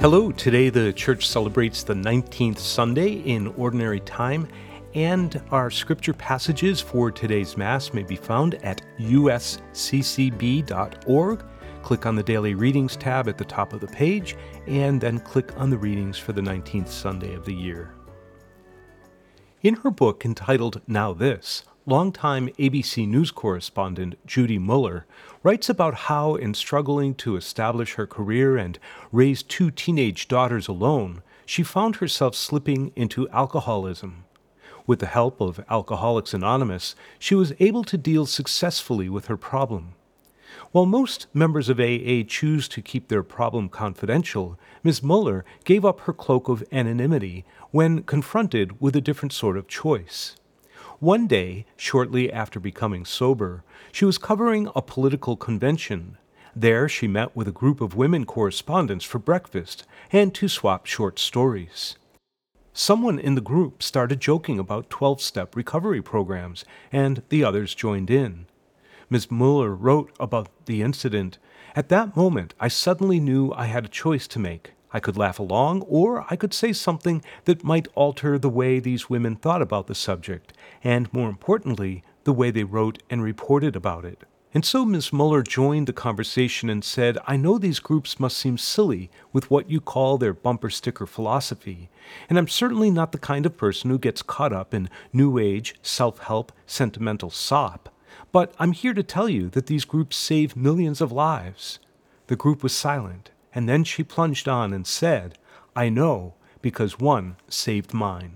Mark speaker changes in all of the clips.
Speaker 1: Hello, today the church celebrates the 19th Sunday in Ordinary Time, and our scripture passages for today's Mass may be found at usccb.org. Click on the Daily Readings tab at the top of the page, and then click on the readings for the 19th Sunday of the year. In her book entitled Now This, longtime ABC News correspondent Judy Muller writes about how, in struggling to establish her career and raise two teenage daughters alone, she found herself slipping into alcoholism. With the help of Alcoholics Anonymous, she was able to deal successfully with her problem. While most members of AA choose to keep their problem confidential, Ms. Muller gave up her cloak of anonymity when confronted with a different sort of choice. One day, shortly after becoming sober, she was covering a political convention. There she met with a group of women correspondents for breakfast and to swap short stories. Someone in the group started joking about 12-step recovery programs, and the others joined in. Ms. Muller wrote about the incident, "At that moment, I suddenly knew I had a choice to make. I could laugh along, or I could say something that might alter the way these women thought about the subject, and more importantly, the way they wrote and reported about it." And so Ms. Muller joined the conversation and said, "I know these groups must seem silly with what you call their bumper sticker philosophy, and I'm certainly not the kind of person who gets caught up in New Age, self-help, sentimental sop, but I'm here to tell you that these groups save millions of lives." The group was silent, and then she plunged on and said, "I know, because one saved mine."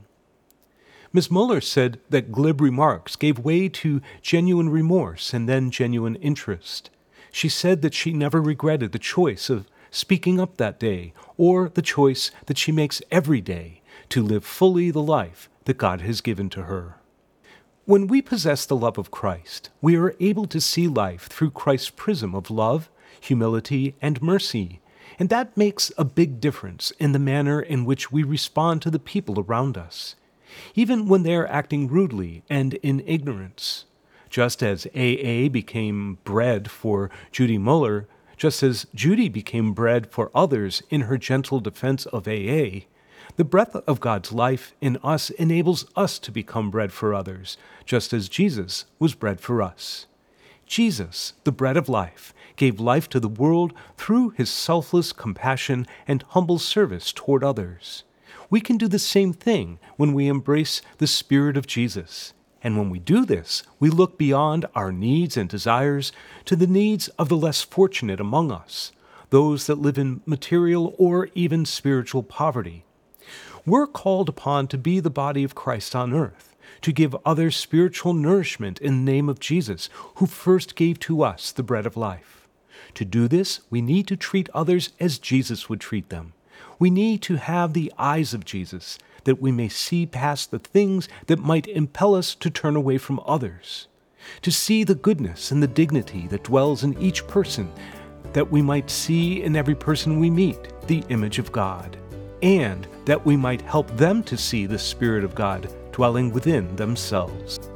Speaker 1: Ms. Muller said that glib remarks gave way to genuine remorse and then genuine interest. She said that she never regretted the choice of speaking up that day, or the choice that she makes every day to live fully the life that God has given to her. When we possess the love of Christ, we are able to see life through Christ's prism of love, humility, and mercy, and that makes a big difference in the manner in which we respond to the people around us, even when they are acting rudely and in ignorance. Just as AA became bread for Judy Muller, just as Judy became bread for others in her gentle defense of AA, the breath of God's life in us enables us to become bread for others, just as Jesus was bread for us. Jesus, the bread of life, gave life to the world through his selfless compassion and humble service toward others. We can do the same thing when we embrace the Spirit of Jesus. And when we do this, we look beyond our needs and desires to the needs of the less fortunate among us, those that live in material or even spiritual poverty. We're called upon to be the body of Christ on earth, to give others spiritual nourishment in the name of Jesus, who first gave to us the bread of life. To do this, we need to treat others as Jesus would treat them. We need to have the eyes of Jesus, that we may see past the things that might impel us to turn away from others, to see the goodness and the dignity that dwells in each person, that we might see in every person we meet the image of God, and that we might help them to see the Spirit of God dwelling within themselves.